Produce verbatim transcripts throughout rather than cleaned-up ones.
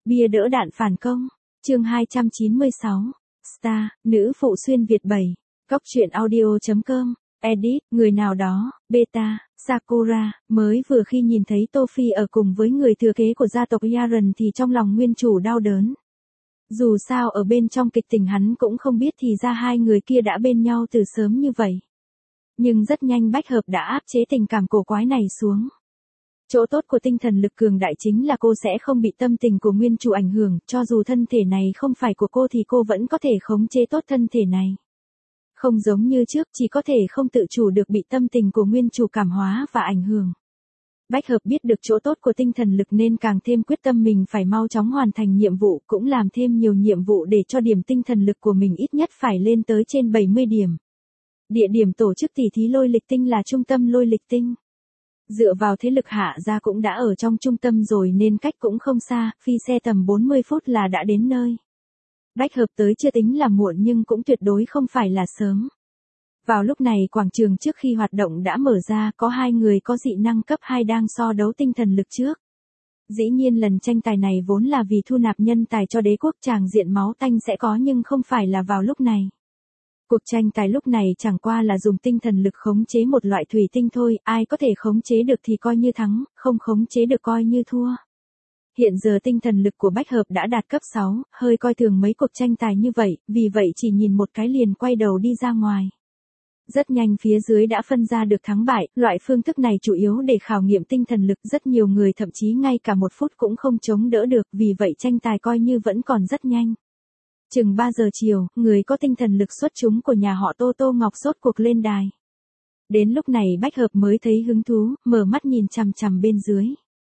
Bia đỡ đạn phản công. Chương hai trăm chín mươi sáu. Star, nữ phụ xuyên Việt bảy. Cóc truyện audio chấm com. Edit, người nào đó, Beta, Sakura, mới vừa khi nhìn thấy Tô Phi ở cùng với người thừa kế của gia tộc Yaren thì trong lòng nguyên chủ đau đớn. Dù sao ở bên trong kịch tình hắn cũng không biết thì ra hai người kia đã bên nhau từ sớm như vậy. Nhưng rất nhanh Bách Hợp đã áp chế tình cảm cổ quái này xuống. Chỗ tốt của tinh thần lực cường đại chính là cô sẽ không bị tâm tình của nguyên chủ ảnh hưởng, cho dù thân thể này không phải của cô thì cô vẫn có thể khống chế tốt thân thể này. Không giống như trước chỉ có thể không tự chủ được bị tâm tình của nguyên chủ cảm hóa và ảnh hưởng. Bách Hợp biết được chỗ tốt của tinh thần lực nên càng thêm quyết tâm mình phải mau chóng hoàn thành nhiệm vụ, cũng làm thêm nhiều nhiệm vụ để cho điểm tinh thần lực của mình ít nhất phải lên tới trên bảy mươi điểm. Địa điểm tổ chức tỉ thí lôi lịch tinh là trung tâm lôi lịch tinh. Dựa vào thế lực hạ gia cũng đã ở trong trung tâm rồi nên cách cũng không xa, phi xe tầm bốn mươi phút là đã đến nơi. Bách Hợp tới chưa tính là muộn nhưng cũng tuyệt đối không phải là sớm. Vào lúc này quảng trường trước khi hoạt động đã mở ra, có hai người có dị năng cấp hai đang so đấu tinh thần lực trước. Dĩ nhiên lần tranh tài này vốn là vì thu nạp nhân tài cho đế quốc, tràng diện máu tanh sẽ có nhưng không phải là vào lúc này. Cuộc tranh tài lúc này chẳng qua là dùng tinh thần lực khống chế một loại thủy tinh thôi, ai có thể khống chế được thì coi như thắng, không khống chế được coi như thua. Hiện giờ tinh thần lực của Bách Hợp đã đạt cấp sáu, hơi coi thường mấy cuộc tranh tài như vậy, vì vậy chỉ nhìn một cái liền quay đầu đi ra ngoài. Rất nhanh phía dưới đã phân ra được thắng bại, loại phương thức này chủ yếu để khảo nghiệm tinh thần lực, rất nhiều người thậm chí ngay cả một phút cũng không chống đỡ được, vì vậy tranh tài coi như vẫn còn rất nhanh. Chừng ba giờ chiều, người có tinh thần lực xuất chúng của nhà họ Tô Tô Ngọc rốt cuộc lên đài. Đến lúc này Bách Hợp mới thấy hứng thú, mở mắt nhìn chằm chằm bên dưới.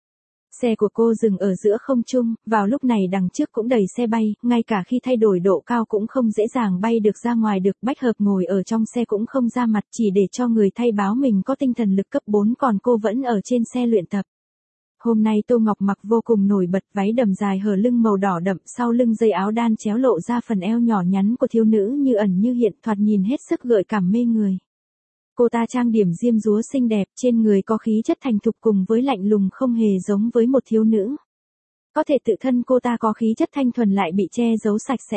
Xe của cô dừng ở giữa không trung, vào lúc này đằng trước cũng đầy xe bay, ngay cả khi thay đổi độ cao cũng không dễ dàng bay được ra ngoài được. Bách Hợp ngồi ở trong xe cũng không ra mặt, chỉ để cho người thay báo mình có tinh thần lực cấp bốn, còn cô vẫn ở trên xe luyện tập. Hôm nay Tô Ngọc mặc vô cùng nổi bật, váy đầm dài hở lưng màu đỏ đậm, sau lưng dây áo đan chéo lộ ra phần eo nhỏ nhắn của thiếu nữ như ẩn như hiện, thoạt nhìn hết sức gợi cảm mê người. Cô ta trang điểm diêm dúa xinh đẹp, trên người có khí chất thành thục cùng với lạnh lùng không hề giống với một thiếu nữ. Có thể tự thân cô ta có khí chất thanh thuần lại bị che giấu sạch sẽ.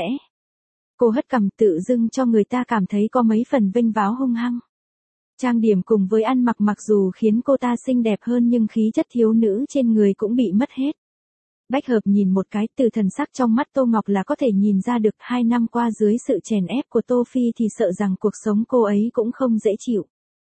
Cô hất cằm tự dưng cho người ta cảm thấy có mấy phần vênh váo hung hăng. Trang điểm cùng với ăn mặc mặc dù khiến cô ta xinh đẹp hơn nhưng khí chất thiếu nữ trên người cũng bị mất hết. Bách Hợp nhìn một cái, từ thần sắc trong mắt Tô Ngọc là có thể nhìn ra được hai năm qua dưới sự chèn ép của Tô Phi thì sợ rằng cuộc sống cô ấy cũng không dễ chịu.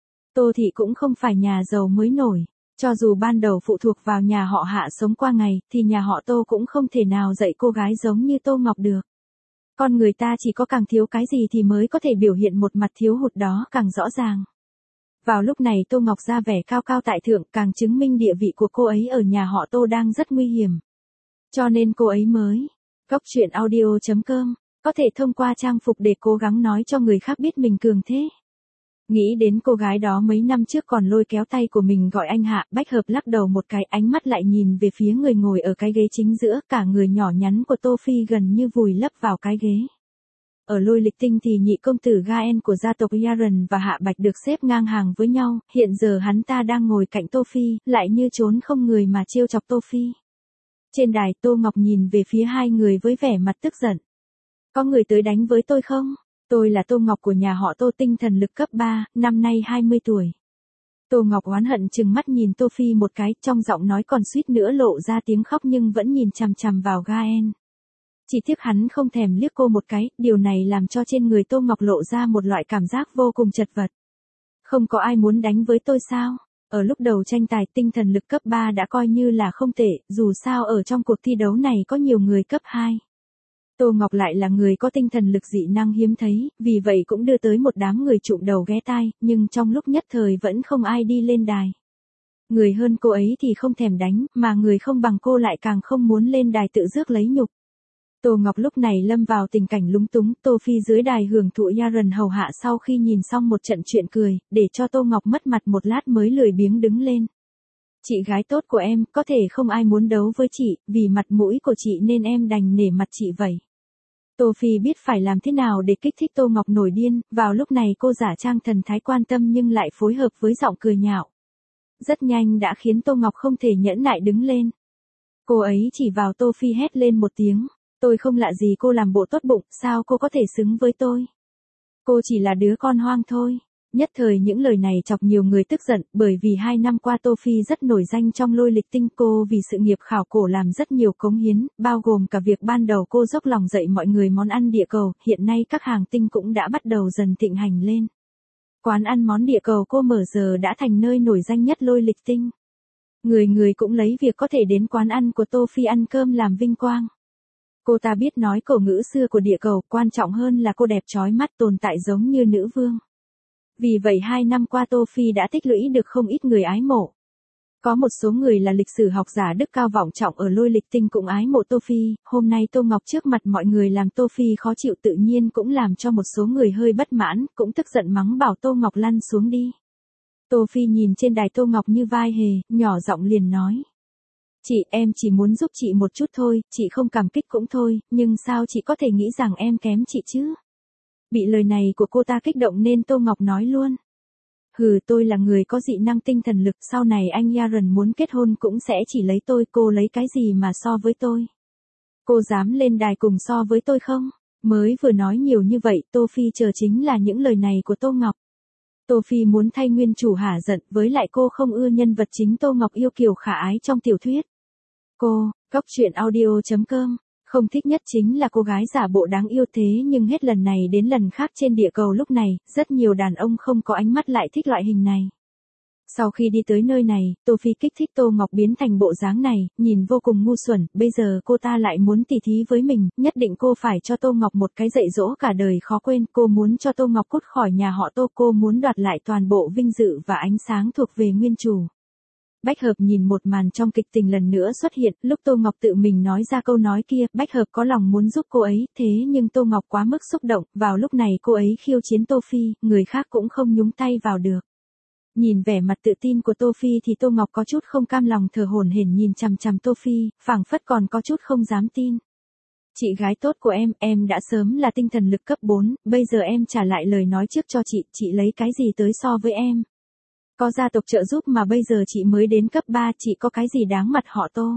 Tô Thị cũng không phải nhà giàu mới nổi, cho dù ban đầu phụ thuộc vào nhà họ Hạ sống qua ngày thì nhà họ Tô cũng không thể nào dạy cô gái giống như Tô Ngọc được. Con người ta chỉ có càng thiếu cái gì thì mới có thể biểu hiện một mặt thiếu hụt đó càng rõ ràng. Vào lúc này Tô Ngọc ra vẻ cao cao tại thượng, càng chứng minh địa vị của cô ấy ở nhà họ Tô đang rất nguy hiểm. Cho nên cô ấy mới, cóc truyện audio chấm com, có thể thông qua trang phục để cố gắng nói cho người khác biết mình cường thế. Nghĩ đến cô gái đó mấy năm trước còn lôi kéo tay của mình gọi anh Hạ, Bách Hợp lắc đầu một cái, ánh mắt lại nhìn về phía người ngồi ở cái ghế chính giữa, cả người nhỏ nhắn của Tô Phi gần như vùi lấp vào cái ghế. Ở lôi lịch tinh thì nhị công tử Gaen của gia tộc Yaren và Hạ Bạch được xếp ngang hàng với nhau, hiện giờ hắn ta đang ngồi cạnh Tô Phi, lại như trốn không người mà trêu chọc Tô Phi. Trên đài Tô Ngọc nhìn về phía hai người với vẻ mặt tức giận. Có người tới đánh với tôi không? Tôi là Tô Ngọc của nhà họ Tô, tinh thần lực cấp ba, năm nay hai mươi tuổi. Tô Ngọc oán hận chừng mắt nhìn Tô Phi một cái, trong giọng nói còn suýt nữa lộ ra tiếng khóc nhưng vẫn nhìn chằm chằm vào Gaen. Chỉ tiếc hắn không thèm liếc cô một cái, điều này làm cho trên người Tô Ngọc lộ ra một loại cảm giác vô cùng chật vật. Không có ai muốn đánh với tôi sao? Ở lúc đầu tranh tài tinh thần lực cấp ba đã coi như là không tệ, dù sao ở trong cuộc thi đấu này có nhiều người cấp hai. Tô Ngọc lại là người có tinh thần lực dị năng hiếm thấy, vì vậy cũng đưa tới một đám người trụm đầu ghé tai, nhưng trong lúc nhất thời vẫn không ai đi lên đài. Người hơn cô ấy thì không thèm đánh, mà người không bằng cô lại càng không muốn lên đài tự rước lấy nhục. Tô Ngọc lúc này lâm vào tình cảnh lúng túng, Tô Phi dưới đài hưởng thụ Yaren hầu hạ sau khi nhìn xong một trận chuyện cười, để cho Tô Ngọc mất mặt một lát mới lười biếng đứng lên. Chị gái tốt của em, có thể không ai muốn đấu với chị, vì mặt mũi của chị nên em đành nể mặt chị vậy. Tô Phi biết phải làm thế nào để kích thích Tô Ngọc nổi điên, vào lúc này cô giả trang thần thái quan tâm nhưng lại phối hợp với giọng cười nhạo. Rất nhanh đã khiến Tô Ngọc không thể nhẫn nại đứng lên. Cô ấy chỉ vào Tô Phi hét lên một tiếng. Tôi không lạ gì cô làm bộ tốt bụng, sao cô có thể xứng với tôi? Cô chỉ là đứa con hoang thôi. Nhất thời những lời này chọc nhiều người tức giận, bởi vì hai năm qua Tô Phi rất nổi danh trong Lôi Lịch Tinh. Cô vì sự nghiệp khảo cổ làm rất nhiều cống hiến, bao gồm cả việc ban đầu cô dốc lòng dạy mọi người món ăn địa cầu, hiện nay các hàng tinh cũng đã bắt đầu dần thịnh hành lên. Quán ăn món địa cầu cô mở giờ đã thành nơi nổi danh nhất Lôi Lịch Tinh. Người người cũng lấy việc có thể đến quán ăn của Tô Phi ăn cơm làm vinh quang. Cô ta biết nói cổ ngữ xưa của địa cầu, quan trọng hơn là cô đẹp chói mắt tồn tại giống như nữ vương. Vì vậy hai năm qua Tô Phi đã tích lũy được không ít người ái mộ. Có một số người là lịch sử học giả đức cao vọng trọng ở Lôi Lịch Tinh cũng ái mộ Tô Phi, hôm nay Tô Ngọc trước mặt mọi người làm Tô Phi khó chịu tự nhiên cũng làm cho một số người hơi bất mãn, cũng tức giận mắng bảo Tô Ngọc lăn xuống đi. Tô Phi nhìn trên đài Tô Ngọc như vai hề, nhỏ giọng liền nói. Chị, em chỉ muốn giúp chị một chút thôi, chị không cảm kích cũng thôi, nhưng sao chị có thể nghĩ rằng em kém chị chứ? Bị lời này của cô ta kích động nên Tô Ngọc nói luôn. Hừ, tôi là người có dị năng tinh thần lực, sau này anh Yaron muốn kết hôn cũng sẽ chỉ lấy tôi, cô lấy cái gì mà so với tôi? Cô dám lên đài cùng so với tôi không? Mới vừa nói nhiều như vậy, Tô Phi chờ chính là những lời này của Tô Ngọc. Tô Phi muốn thay nguyên chủ hả giận, với lại cô không ưa nhân vật chính Tô Ngọc yêu kiều khả ái trong tiểu thuyết. Cô, góc truyện audio chấm com, không thích nhất chính là cô gái giả bộ đáng yêu thế nhưng hết lần này đến lần khác trên địa cầu lúc này, rất nhiều đàn ông không có ánh mắt lại thích loại hình này. Sau khi đi tới nơi này, Tô Phi kích thích Tô Ngọc biến thành bộ dáng này, nhìn vô cùng ngu xuẩn, bây giờ cô ta lại muốn tỉ thí với mình, nhất định cô phải cho Tô Ngọc một cái dạy dỗ cả đời khó quên, cô muốn cho Tô Ngọc cút khỏi nhà họ Tô, cô muốn đoạt lại toàn bộ vinh dự và ánh sáng thuộc về nguyên chủ. Bách Hợp nhìn một màn trong kịch tình lần nữa xuất hiện, lúc Tô Ngọc tự mình nói ra câu nói kia, Bách Hợp có lòng muốn giúp cô ấy, thế nhưng Tô Ngọc quá mức xúc động, vào lúc này cô ấy khiêu chiến Tô Phi, người khác cũng không nhúng tay vào được. Nhìn vẻ mặt tự tin của Tô Phi thì Tô Ngọc có chút không cam lòng thở hổn hển nhìn chằm chằm Tô Phi, phảng phất còn có chút không dám tin. Chị gái tốt của em, em đã sớm là tinh thần lực cấp bốn, bây giờ em trả lại lời nói trước cho chị, chị lấy cái gì tới so với em? Có gia tộc trợ giúp mà bây giờ chị mới đến cấp ba, chị có cái gì đáng mặt họ Tô?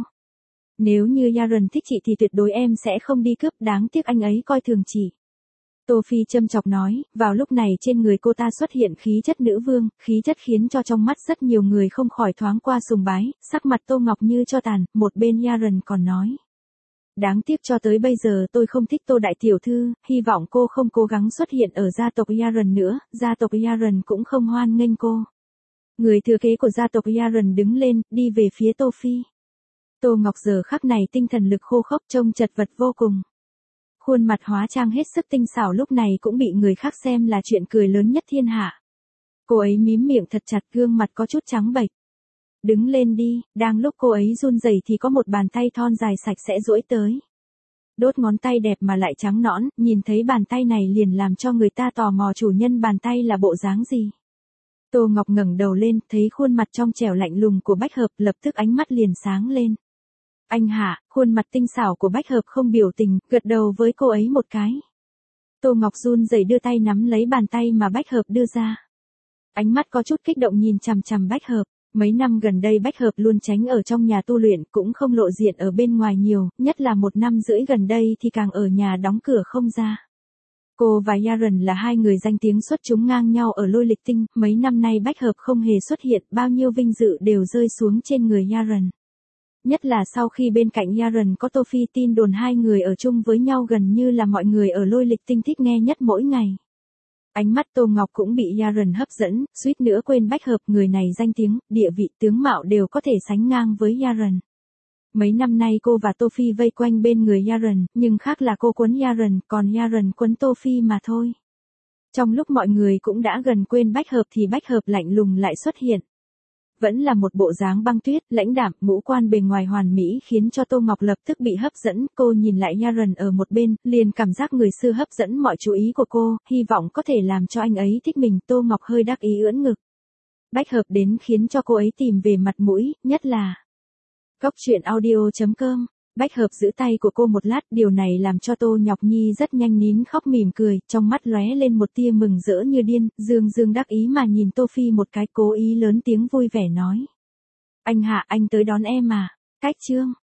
Nếu như Yaron thích chị thì tuyệt đối em sẽ không đi cướp, đáng tiếc anh ấy coi thường chị. Tô Phi châm chọc nói, vào lúc này trên người cô ta xuất hiện khí chất nữ vương, khí chất khiến cho trong mắt rất nhiều người không khỏi thoáng qua sùng bái, sắc mặt Tô Ngọc như cho tàn, một bên Yaron còn nói. Đáng tiếc cho tới bây giờ tôi không thích Tô đại tiểu thư, hy vọng cô không cố gắng xuất hiện ở gia tộc Yaron nữa, gia tộc Yaron cũng không hoan nghênh cô. Người thừa kế của gia tộc Yaron đứng lên, đi về phía Tô Phi. Tô Ngọc giờ khắc này tinh thần lực khô khốc trông chật vật vô cùng. Khuôn mặt hóa trang hết sức tinh xảo lúc này cũng bị người khác xem là chuyện cười lớn nhất thiên hạ. Cô ấy mím miệng thật chặt, gương mặt có chút trắng bệch. Đứng lên đi, đang lúc cô ấy run rẩy thì có một bàn tay thon dài sạch sẽ duỗi tới. Đốt ngón tay đẹp mà lại trắng nõn, nhìn thấy bàn tay này liền làm cho người ta tò mò chủ nhân bàn tay là bộ dáng gì. Tô Ngọc ngẩng đầu lên, thấy khuôn mặt trong trẻo lạnh lùng của Bách Hợp, lập tức ánh mắt liền sáng lên. Anh hạ, khuôn mặt tinh xảo của Bách Hợp không biểu tình, gật đầu với cô ấy một cái. Tô Ngọc run rẩy đưa tay nắm lấy bàn tay mà Bách Hợp đưa ra. Ánh mắt có chút kích động nhìn chằm chằm Bách Hợp. Mấy năm gần đây Bách Hợp luôn tránh ở trong nhà tu luyện, cũng không lộ diện ở bên ngoài nhiều, nhất là một năm rưỡi gần đây thì càng ở nhà đóng cửa không ra. Cô và Yaron là hai người danh tiếng xuất chúng ngang nhau ở Lôi Lịch Tinh, mấy năm nay Bách Hợp không hề xuất hiện, bao nhiêu vinh dự đều rơi xuống trên người Yaron. Nhất là sau khi bên cạnh Yaron có Tô Phi, tin đồn hai người ở chung với nhau gần như là mọi người ở Lôi Lịch Tinh thích nghe nhất mỗi ngày. Ánh mắt Tô Ngọc cũng bị Yaron hấp dẫn, suýt nữa quên Bách Hợp, người này danh tiếng, địa vị, tướng mạo đều có thể sánh ngang với Yaron. Mấy năm nay cô và Tô Phi vây quanh bên người Yaron, nhưng khác là cô quấn Yaron, còn Yaron quấn Tô Phi mà thôi. Trong lúc mọi người cũng đã gần quên Bách Hợp thì Bách Hợp lạnh lùng lại xuất hiện. Vẫn là một bộ dáng băng tuyết, lãnh đạm, ngũ quan bề ngoài hoàn mỹ khiến cho Tô Ngọc lập tức bị hấp dẫn, cô nhìn lại Yaron ở một bên, liền cảm giác người xưa hấp dẫn mọi chú ý của cô, hy vọng có thể làm cho anh ấy thích mình, Tô Ngọc hơi đắc ý ưỡn ngực. Bách Hợp đến khiến cho cô ấy tìm về mặt mũi, nhất là góc truyện audio chấm com. Bách Hợp giữ tay của cô một lát, điều này làm cho Tô Ngọc Nhi rất nhanh nín khóc mỉm cười, trong mắt lóe lên một tia mừng rỡ như điên, dương dương đắc ý mà nhìn Tô Phi một cái, cố ý lớn tiếng vui vẻ nói. Anh hạ, anh tới đón em à? Cách chương.